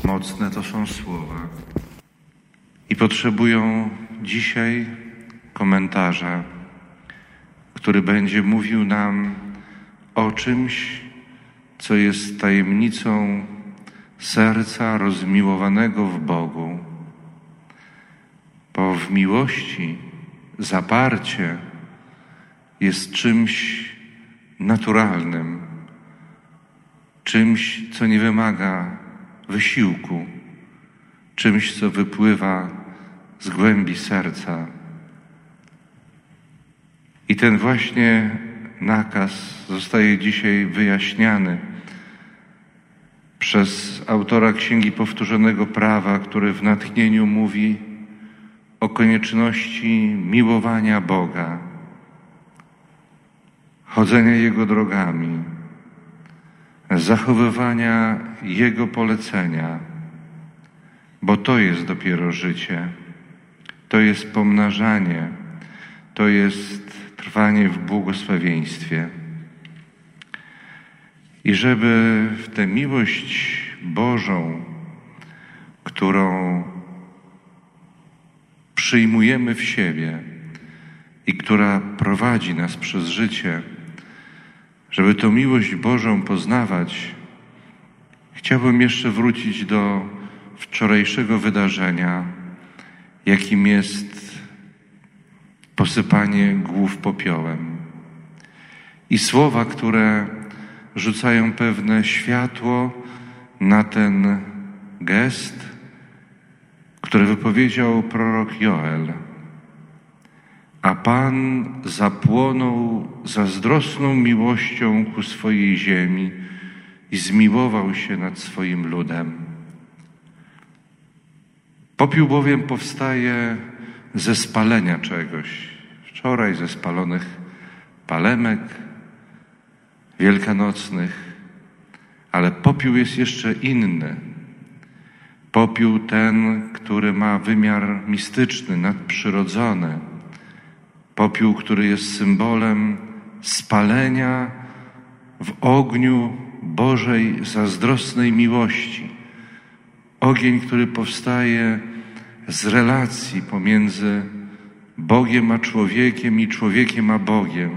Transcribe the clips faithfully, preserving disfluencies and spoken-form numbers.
Mocne to są słowa i potrzebują dzisiaj komentarza, który będzie mówił nam o czymś, co jest tajemnicą serca rozmiłowanego w Bogu. Bo w miłości zaparcie jest czymś naturalnym, czymś, co nie wymaga wysiłku, czymś, co wypływa z głębi serca. I ten właśnie nakaz zostaje dzisiaj wyjaśniany przez autora Księgi Powtórzonego Prawa, który w natchnieniu mówi o konieczności miłowania Boga, chodzenia Jego drogami, zachowywania Jego polecenia, bo to jest dopiero życie, to jest pomnażanie, to jest trwanie w błogosławieństwie. I żeby w tę miłość Bożą, którą przyjmujemy w siebie i która prowadzi nas przez życie, żeby tę miłość Bożą poznawać, chciałbym jeszcze wrócić do wczorajszego wydarzenia, jakim jest posypanie głów popiołem. I słowa, które rzucają pewne światło na ten gest, który wypowiedział prorok Joel. A Pan zapłonął zazdrosną miłością ku swojej ziemi i zmiłował się nad swoim ludem. Popiół bowiem powstaje ze spalenia czegoś. Wczoraj ze spalonych palemek wielkanocnych, ale popiół jest jeszcze inny. Popiół ten, który ma wymiar mistyczny, nadprzyrodzony. Popiół, który jest symbolem spalenia w ogniu Bożej zazdrosnej miłości. Ogień, który powstaje z relacji pomiędzy Bogiem a człowiekiem i człowiekiem a Bogiem.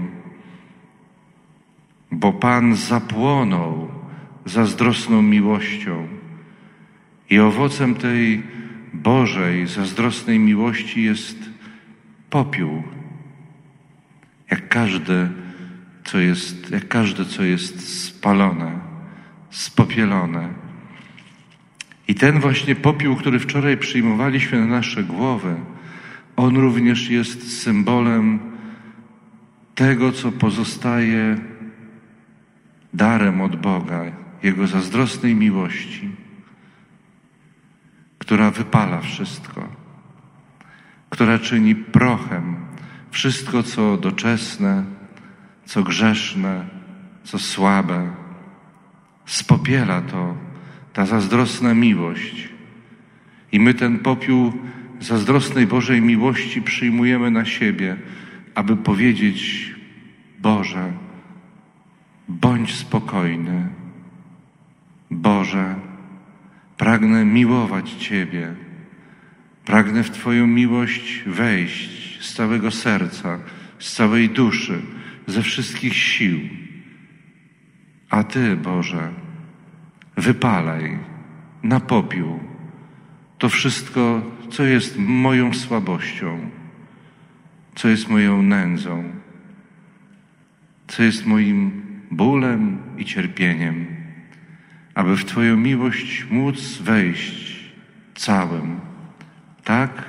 Bo Pan zapłonął zazdrosną miłością i owocem tej Bożej zazdrosnej miłości jest popiół. Jak każde, co jest, jak każde, co jest spalone, spopielone. I ten właśnie popiół, który wczoraj przyjmowaliśmy na nasze głowy, on również jest symbolem tego, co pozostaje darem od Boga, Jego zazdrosnej miłości, która wypala wszystko, która czyni prochem wszystko, co doczesne, co grzeszne, co słabe. Spopiela to ta zazdrosna miłość. I my ten popiół zazdrosnej Bożej miłości przyjmujemy na siebie, aby powiedzieć: Boże, bądź spokojny. Boże, pragnę miłować Ciebie. Pragnę w Twoją miłość wejść z całego serca, z całej duszy, ze wszystkich sił. A Ty, Boże, wypalaj na popiół to wszystko, co jest moją słabością, co jest moją nędzą, co jest moim bólem i cierpieniem, aby w Twoją miłość móc wejść całym, tak,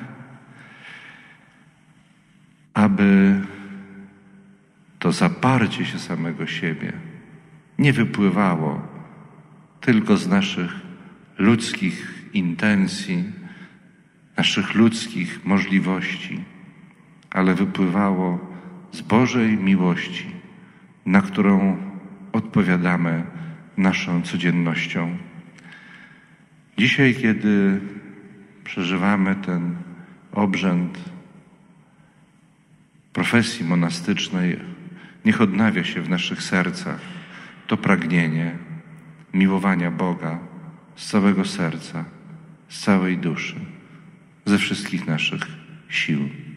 aby to zaparcie się samego siebie nie wypływało tylko z naszych ludzkich intencji, naszych ludzkich możliwości, ale wypływało z Bożej miłości, na którą odpowiadamy naszą codziennością. Dzisiaj, kiedy przeżywamy ten obrzęd profesji monastycznej, niech odnawia się w naszych sercach to pragnienie miłowania Boga z całego serca, z całej duszy, ze wszystkich naszych sił.